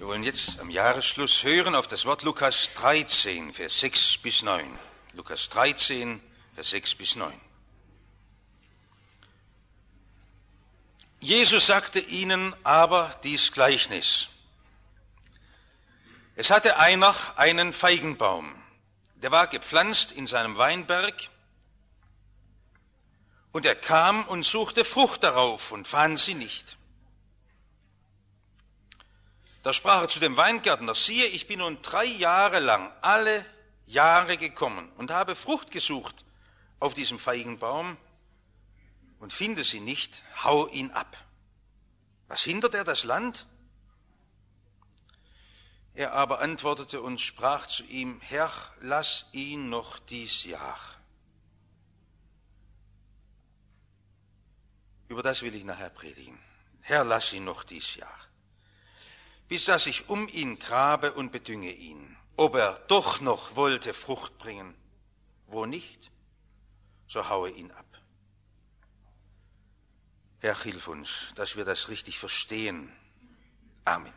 Wir wollen jetzt am Jahresschluss hören auf das Wort Lukas 13, Vers 6 bis 9. Lukas 13, Vers 6 bis 9. Jesus sagte ihnen aber dies Gleichnis. Es hatte einer einen Feigenbaum, der war gepflanzt in seinem Weinberg, und er kam und suchte Frucht darauf und fand sie nicht. Da sprach er zu dem Weingärtner: Siehe, ich bin nun 3 Jahre lang alle Jahre gekommen und habe Frucht gesucht auf diesem Feigenbaum und finde sie nicht, hau ihn ab. Was hindert er das Land? Er aber antwortete und sprach zu ihm: Herr, lass ihn noch dies Jahr. Über das will ich nachher predigen. Herr, lass ihn noch dies Jahr. Bis dass ich um ihn grabe und bedünge ihn. Ob er doch noch wollte Frucht bringen, wo nicht, so haue ihn ab. Herr, hilf uns, dass wir das richtig verstehen. Amen.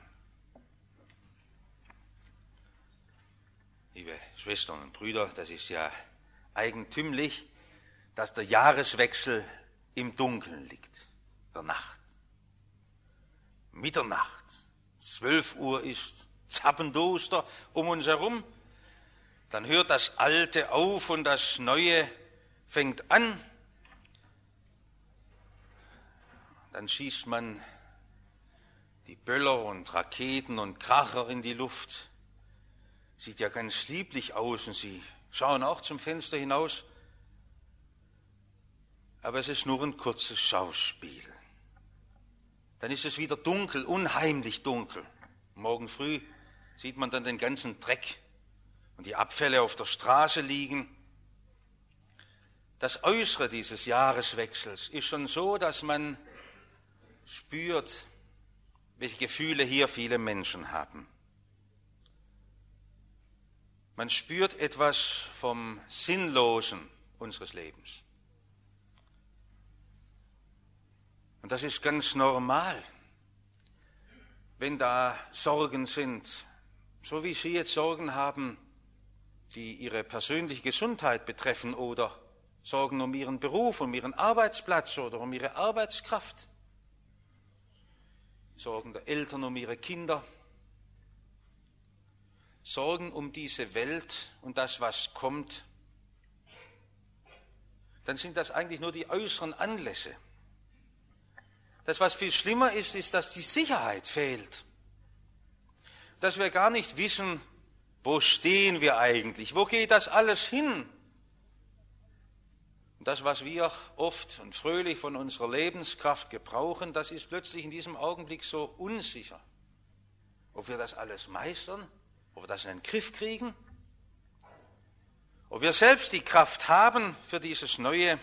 Liebe Schwestern und Brüder, das ist ja eigentümlich, dass der Jahreswechsel im Dunkeln liegt, der Nacht. Mitternacht, 12 Uhr ist zappenduster um uns herum, dann hört das Alte auf und das Neue fängt an. Dann schießt man die Böller und Raketen und Kracher in die Luft. Sieht ja ganz lieblich aus und Sie schauen auch zum Fenster hinaus. Aber es ist nur ein kurzes Schauspiel. Dann ist es wieder dunkel, unheimlich dunkel. Morgen früh sieht man dann den ganzen Dreck und die Abfälle auf der Straße liegen. Das Äußere dieses Jahreswechsels ist schon so, dass man spürt, welche Gefühle hier viele Menschen haben. Man spürt etwas vom Sinnlosen unseres Lebens. Und das ist ganz normal, wenn da Sorgen sind, so wie Sie jetzt Sorgen haben, die Ihre persönliche Gesundheit betreffen oder Sorgen um Ihren Beruf, um Ihren Arbeitsplatz oder um Ihre Arbeitskraft. Sorgen der Eltern um ihre Kinder. Sorgen um diese Welt und das, was kommt. Dann sind das eigentlich nur die äußeren Anlässe. Das, was viel schlimmer ist, ist, dass die Sicherheit fehlt. Dass wir gar nicht wissen, wo stehen wir eigentlich? Wo geht das alles hin? Und das, was wir oft und fröhlich von unserer Lebenskraft gebrauchen, das ist plötzlich in diesem Augenblick so unsicher. Ob wir das alles meistern, ob wir das in den Griff kriegen, ob wir selbst die Kraft haben für dieses Neue.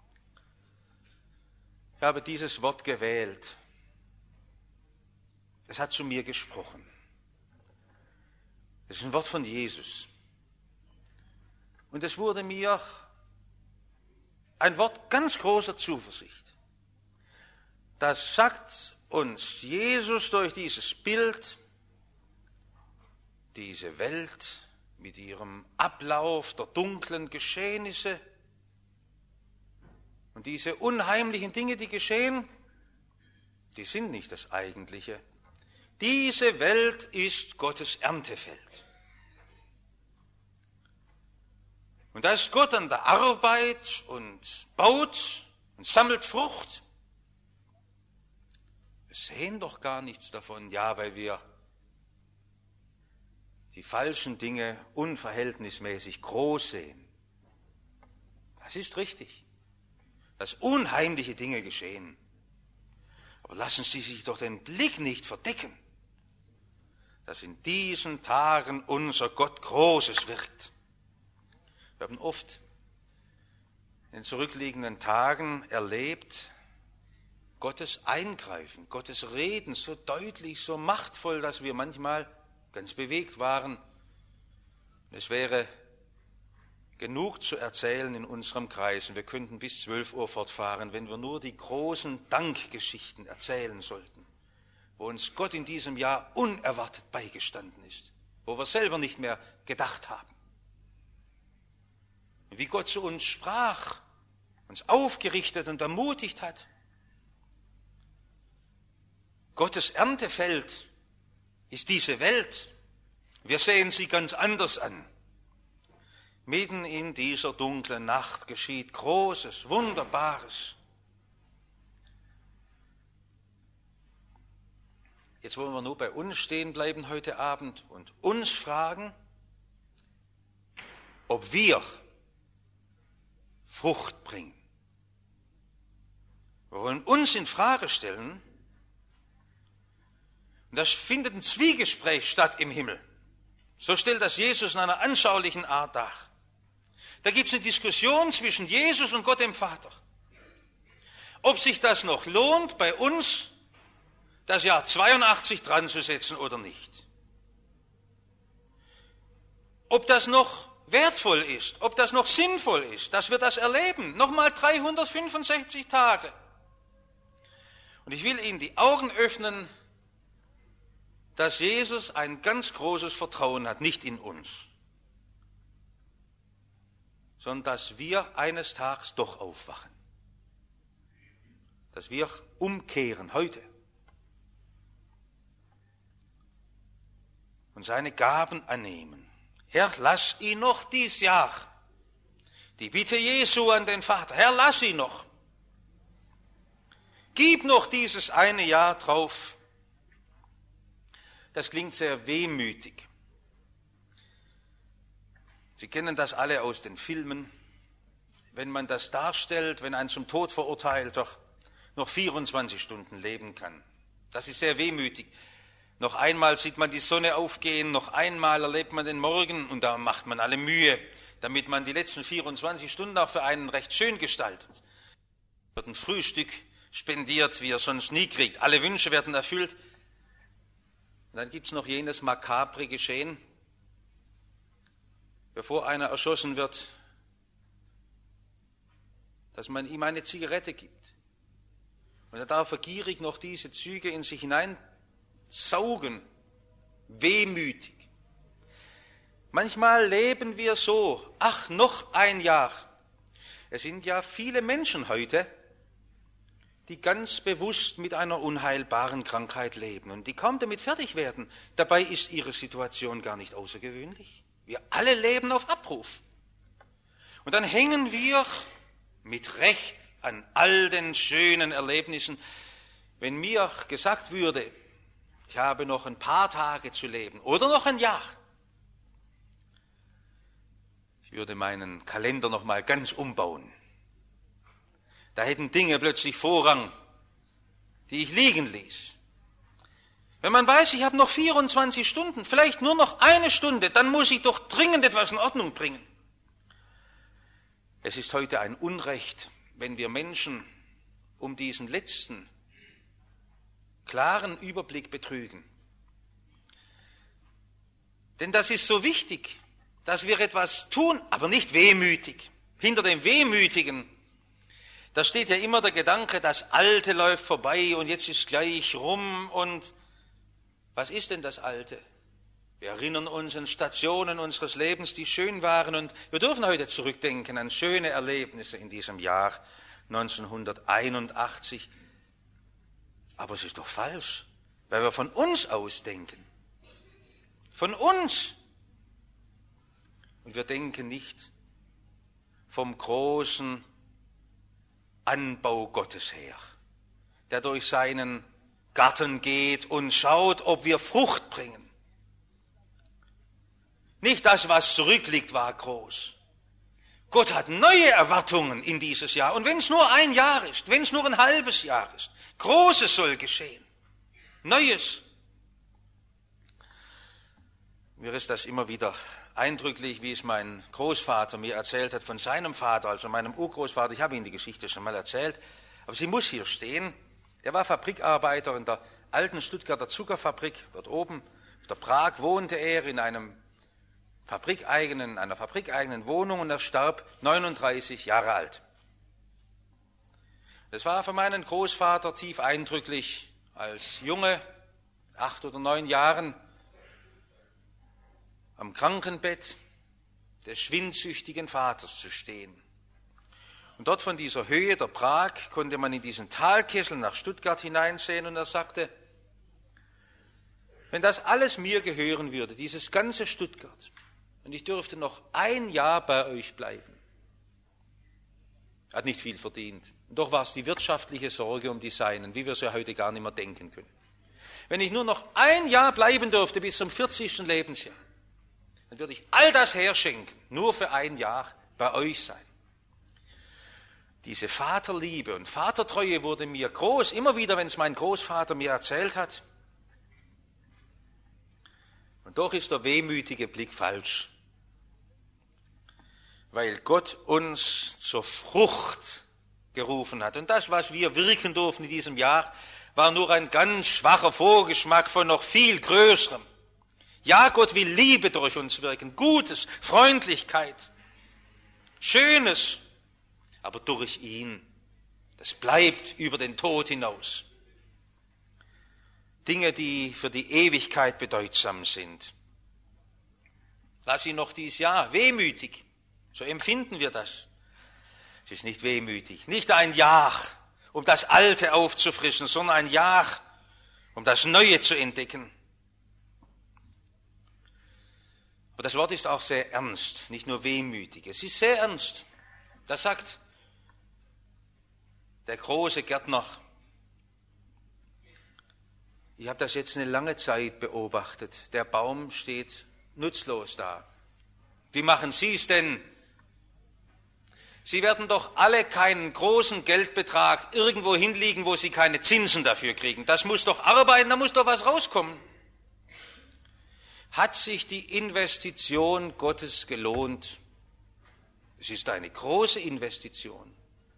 Ich habe dieses Wort gewählt. Es hat zu mir gesprochen. Es ist ein Wort von Jesus. Und es wurde mir ein Wort ganz großer Zuversicht. Das sagt uns Jesus durch dieses Bild, diese Welt mit ihrem Ablauf der dunklen Geschehnisse und diese unheimlichen Dinge, die geschehen, die sind nicht das Eigentliche. Diese Welt ist Gottes Erntefeld. Und da ist Gott an der Arbeit und baut und sammelt Frucht. Wir sehen doch gar nichts davon, ja, weil wir die falschen Dinge unverhältnismäßig groß sehen. Das ist richtig, dass unheimliche Dinge geschehen. Aber lassen Sie sich doch den Blick nicht verdecken, dass in diesen Tagen unser Gott Großes wirkt. Wir haben oft in den zurückliegenden Tagen erlebt, Gottes Eingreifen, Gottes Reden so deutlich, so machtvoll, dass wir manchmal ganz bewegt waren. Es wäre genug zu erzählen in unserem Kreis. Und wir könnten bis 12 Uhr fortfahren, wenn wir nur die großen Dankgeschichten erzählen sollten. wo uns Gott in diesem Jahr unerwartet beigestanden ist, wo wir selber nicht mehr gedacht haben. Wie Gott zu uns sprach, uns aufgerichtet und ermutigt hat. Gottes Erntefeld ist diese Welt. Wir sehen sie ganz anders an. Mitten in dieser dunklen Nacht geschieht Großes, Wunderbares. Jetzt wollen wir nur bei uns stehen bleiben heute Abend und uns fragen, ob wir Frucht bringen. Wir wollen uns in Frage stellen, und das findet ein Zwiegespräch statt im Himmel. So stellt das Jesus in einer anschaulichen Art dar. Da gibt es eine Diskussion zwischen Jesus und Gott dem Vater. Ob sich das noch lohnt, bei uns das Jahr 82 dran zu setzen oder nicht. Ob das noch wertvoll ist, ob das noch sinnvoll ist, dass wir das erleben. Nochmal 365 Tage. Und ich will Ihnen die Augen öffnen, dass Jesus ein ganz großes Vertrauen hat, nicht in uns, sondern dass wir eines Tages doch aufwachen. Dass wir umkehren heute und seine Gaben annehmen. Herr, lass ihn noch dies Jahr. Die Bitte Jesu an den Vater. Herr, lass ihn noch. Gib noch dieses eine Jahr drauf. Das klingt sehr wehmütig. Sie kennen das alle aus den Filmen. Wenn man das darstellt, wenn ein zum Tod Verurteilter noch 24 Stunden leben kann. Das ist sehr wehmütig. Noch einmal sieht man die Sonne aufgehen, noch einmal erlebt man den Morgen und da macht man alle Mühe, damit man die letzten 24 Stunden auch für einen recht schön gestaltet. Wird ein Frühstück spendiert, wie er sonst nie kriegt. Alle Wünsche werden erfüllt. Und dann gibt es noch jenes makabre Geschehen, bevor einer erschossen wird, dass man ihm eine Zigarette gibt. Und er darf gierig noch diese Züge in sich hineinsaugen, wehmütig. Manchmal leben wir so, ach, noch ein Jahr. Es sind ja viele Menschen heute, die ganz bewusst mit einer unheilbaren Krankheit leben und die kaum damit fertig werden. Dabei ist ihre Situation gar nicht außergewöhnlich. Wir alle leben auf Abruf. Und dann hängen wir mit Recht an all den schönen Erlebnissen. Wenn mir gesagt würde, ich habe noch ein paar Tage zu leben oder noch ein Jahr, ich würde meinen Kalender noch mal ganz umbauen. Da hätten Dinge plötzlich Vorrang, die ich liegen ließ. Wenn man weiß, ich habe noch 24 Stunden, vielleicht nur noch eine Stunde, dann muss ich doch dringend etwas in Ordnung bringen. Es ist heute ein Unrecht, wenn wir Menschen um diesen letzten, klaren Überblick betrügen. Denn das ist so wichtig, dass wir etwas tun, aber nicht wehmütig. Hinter dem Wehmütigen, da steht ja immer der Gedanke, das Alte läuft vorbei und jetzt ist gleich rum. Und was ist denn das Alte? Wir erinnern uns an Stationen unseres Lebens, die schön waren, und wir dürfen heute zurückdenken an schöne Erlebnisse in diesem Jahr 1981. Aber es ist doch falsch, weil wir von uns aus denken. Von uns. Und wir denken nicht vom großen Anbau Gottes her, der durch seinen Garten geht und schaut, ob wir Frucht bringen. Nicht das, was zurückliegt, war groß. Gott hat neue Erwartungen in dieses Jahr. Und wenn es nur ein Jahr ist, wenn es nur ein halbes Jahr ist, Großes soll geschehen. Neues. Mir ist das immer wieder eindrücklich, wie es mein Großvater mir erzählt hat von seinem Vater, also meinem Urgroßvater. Ich habe Ihnen die Geschichte schon mal erzählt, aber sie muss hier stehen. Er war Fabrikarbeiter in der alten Stuttgarter Zuckerfabrik. Dort oben auf der Prag wohnte er in einer fabrikeigenen Wohnung und er starb 39 Jahre alt. Das war für meinen Großvater tief eindrücklich, als Junge 8 oder 9 Jahren am Krankenbett des schwindsüchtigen Vaters zu stehen. Und dort von dieser Höhe der Prag konnte man in diesen Talkessel nach Stuttgart hineinsehen und er sagte, wenn das alles mir gehören würde, dieses ganze Stuttgart, und ich dürfte noch 1 Jahr bei euch bleiben. Er hat nicht viel verdient. Und doch war es die wirtschaftliche Sorge um die Seinen, wie wir es ja heute gar nicht mehr denken können. Wenn ich nur noch 1 Jahr bleiben dürfte bis zum 40. Lebensjahr, dann würde ich all das herschenken, nur für 1 Jahr bei euch sein. Diese Vaterliebe und Vatertreue wurde mir groß, immer wieder, wenn es mein Großvater mir erzählt hat. Und doch ist der wehmütige Blick falsch, weil Gott uns zur Frucht gerufen hat. Und das, was wir wirken durften in diesem Jahr, war nur ein ganz schwacher Vorgeschmack von noch viel Größerem. Ja, Gott will Liebe durch uns wirken, Gutes, Freundlichkeit, Schönes, aber durch ihn. Das bleibt über den Tod hinaus. Dinge, die für die Ewigkeit bedeutsam sind. Lass ihn noch dieses Jahr wehmütig. So empfinden wir das. Es ist nicht wehmütig, nicht ein Jahr, um das Alte aufzufrischen, sondern ein Jahr, um das Neue zu entdecken. Aber das Wort ist auch sehr ernst, nicht nur wehmütig. Es ist sehr ernst. Da sagt der große Gärtner, ich habe das jetzt eine lange Zeit beobachtet, der Baum steht nutzlos da. Wie machen Sie es denn? Sie werden doch alle keinen großen Geldbetrag irgendwo hinlegen, wo Sie keine Zinsen dafür kriegen. Das muss doch arbeiten, da muss doch was rauskommen. Hat sich die Investition Gottes gelohnt? Es ist eine große Investition.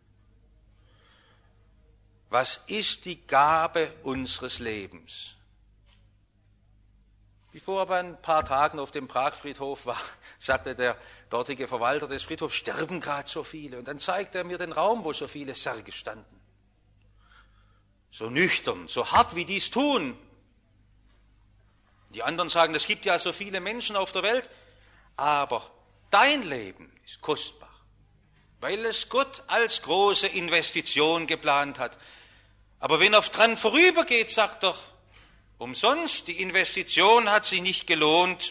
Was ist die Gabe unseres Lebens? Wie vor ein paar Tagen auf dem Pragfriedhof war, sagte der dortige Verwalter des Friedhofs, sterben gerade so viele. Und dann zeigte er mir den Raum, wo so viele Särge standen. So nüchtern, so hart wie dies tun. Die anderen sagen, es gibt ja so viele Menschen auf der Welt, aber dein Leben ist kostbar, weil es Gott als große Investition geplant hat. Aber wenn er dran vorübergeht, sagt er, umsonst, die Investition hat sich nicht gelohnt.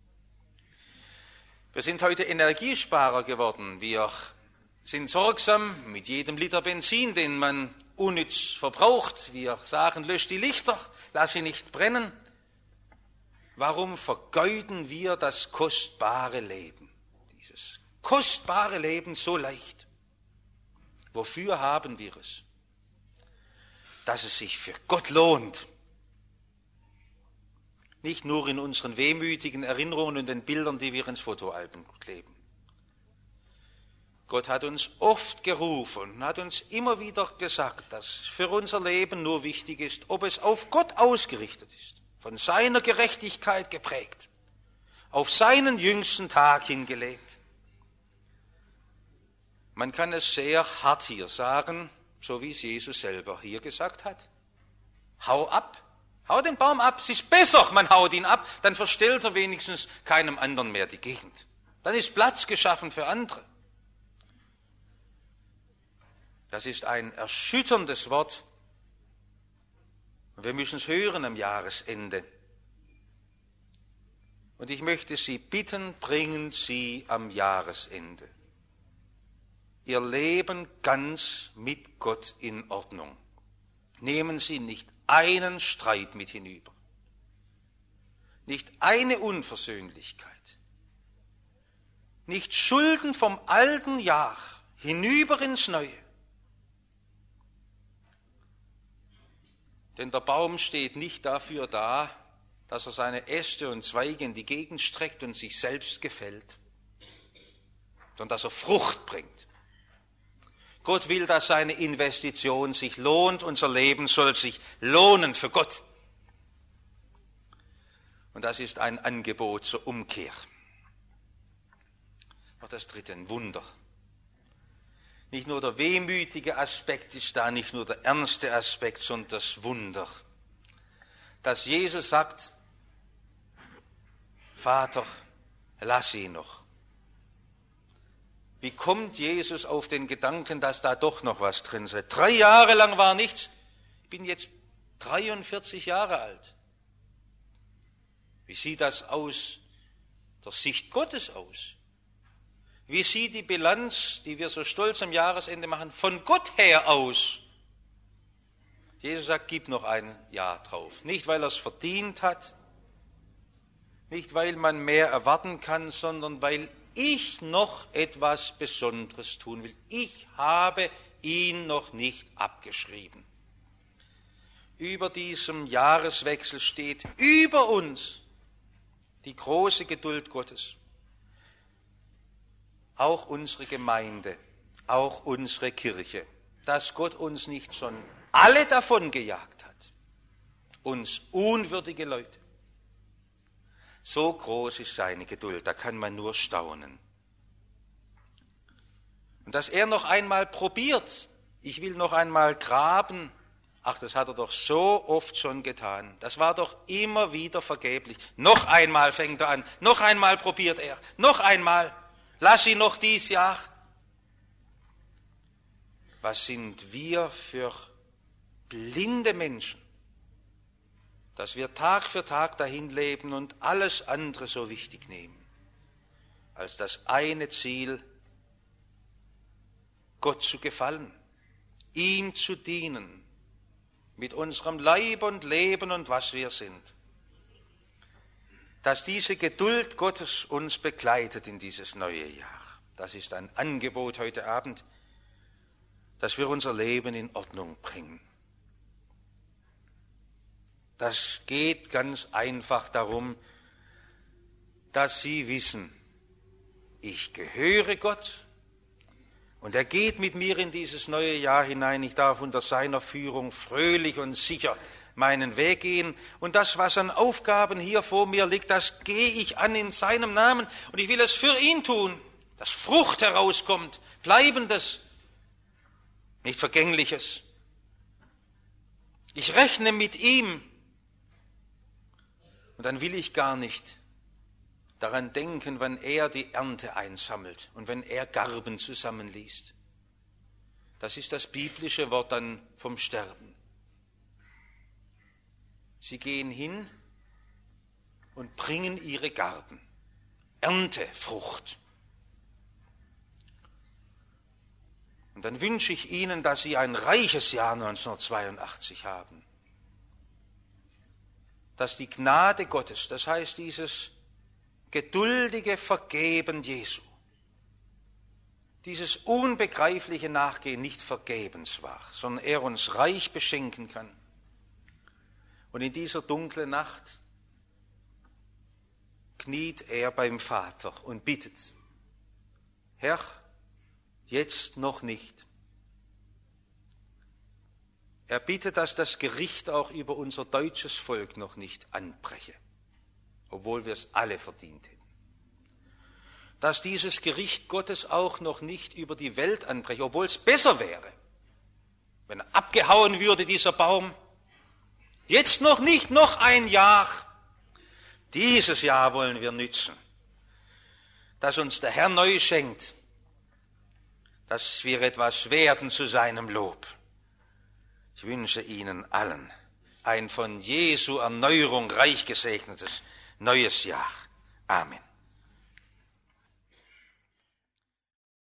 Wir sind heute Energiesparer geworden. Wir sind sorgsam mit jedem Liter Benzin, den man unnütz verbraucht. Wir sagen, lösch die Lichter, lass sie nicht brennen. Warum vergeuden wir das kostbare Leben? Dieses kostbare Leben so leicht. Wofür haben wir es? Dass es sich für Gott lohnt. Nicht nur in unseren wehmütigen Erinnerungen und den Bildern, die wir ins Fotoalbum kleben. Gott hat uns oft gerufen und hat uns immer wieder gesagt, dass für unser Leben nur wichtig ist, ob es auf Gott ausgerichtet ist, von seiner Gerechtigkeit geprägt, auf seinen jüngsten Tag hingelegt. Man kann es sehr hart hier sagen, so wie es Jesus selber hier gesagt hat. Hau ab. Hau den Baum ab, es ist besser, man haut ihn ab, dann verstellt er wenigstens keinem anderen mehr die Gegend. Dann ist Platz geschaffen für andere. Das ist ein erschütterndes Wort. Und wir müssen es hören am Jahresende. Und ich möchte Sie bitten, bringen Sie am Jahresende Ihr Leben ganz mit Gott in Ordnung. Nehmen Sie nicht einen Streit mit hinüber, nicht eine Unversöhnlichkeit, nicht Schulden vom alten Jahr hinüber ins Neue. Denn der Baum steht nicht dafür da, dass er seine Äste und Zweige in die Gegend streckt und sich selbst gefällt, sondern dass er Frucht bringt. Gott will, dass seine Investition sich lohnt. Unser Leben soll sich lohnen für Gott. Und das ist ein Angebot zur Umkehr. Noch das dritte, ein Wunder. Nicht nur der wehmütige Aspekt ist da, nicht nur der ernste Aspekt, sondern das Wunder. dass Jesus sagt, Vater, lass ihn noch. Wie kommt Jesus auf den Gedanken, dass da doch noch was drin sei? 3 Jahre lang war nichts. Ich bin jetzt 43 Jahre alt. Wie sieht das aus der Sicht Gottes aus? Wie sieht die Bilanz, die wir so stolz am Jahresende machen, von Gott her aus? Jesus sagt, gib noch ein Jahr drauf. Nicht, weil er es verdient hat, nicht, weil man mehr erwarten kann, sondern weil ich noch etwas Besonderes tun will. Ich habe ihn noch nicht abgeschrieben. Über diesem Jahreswechsel steht über uns die große Geduld Gottes. Auch unsere Gemeinde, auch unsere Kirche, dass Gott uns nicht schon alle davon gejagt hat, uns unwürdige Leute. So groß ist seine Geduld, da kann man nur staunen. Und dass er noch einmal probiert, ich will noch einmal graben, ach, das hat er doch so oft schon getan. Das war doch immer wieder vergeblich. Noch einmal fängt er an, noch einmal probiert er, noch einmal, lass ihn noch dies Jahr. Was sind wir für blinde Menschen, dass wir Tag für Tag dahin leben und alles andere so wichtig nehmen, als das eine Ziel, Gott zu gefallen, ihm zu dienen, mit unserem Leib und Leben und was wir sind. Dass diese Geduld Gottes uns begleitet in dieses neue Jahr, das ist ein Angebot heute Abend, dass wir unser Leben in Ordnung bringen. Das geht ganz einfach darum, dass Sie wissen, ich gehöre Gott und er geht mit mir in dieses neue Jahr hinein. Ich darf unter seiner Führung fröhlich und sicher meinen Weg gehen. Und das, was an Aufgaben hier vor mir liegt, das gehe ich an in seinem Namen. Und ich will es für ihn tun, dass Frucht herauskommt, Bleibendes, nicht Vergängliches. Ich rechne mit ihm. Und dann will ich gar nicht daran denken, wann er die Ernte einsammelt und wenn er Garben zusammenliest. Das ist das biblische Wort dann vom Sterben. Sie gehen hin und bringen ihre Garben. Ernte, Frucht. Und dann wünsche ich Ihnen, dass Sie ein reiches Jahr 1982 haben. Dass die Gnade Gottes, das heißt dieses geduldige Vergeben Jesu, dieses unbegreifliche Nachgehen nicht vergebens war, sondern er uns reich beschenken kann. Und in dieser dunklen Nacht kniet er beim Vater und bittet, Herr, jetzt noch nicht. Er bittet, dass das Gericht auch über unser deutsches Volk noch nicht anbreche, obwohl wir es alle verdient hätten. Dass dieses Gericht Gottes auch noch nicht über die Welt anbreche, obwohl es besser wäre, wenn er abgehauen würde, dieser Baum. Jetzt noch nicht, noch ein Jahr. Dieses Jahr wollen wir nützen, dass uns der Herr neu schenkt, dass wir etwas werden zu seinem Lob. Ich wünsche Ihnen allen ein von Jesu Erneuerung reich gesegnetes neues Jahr. Amen.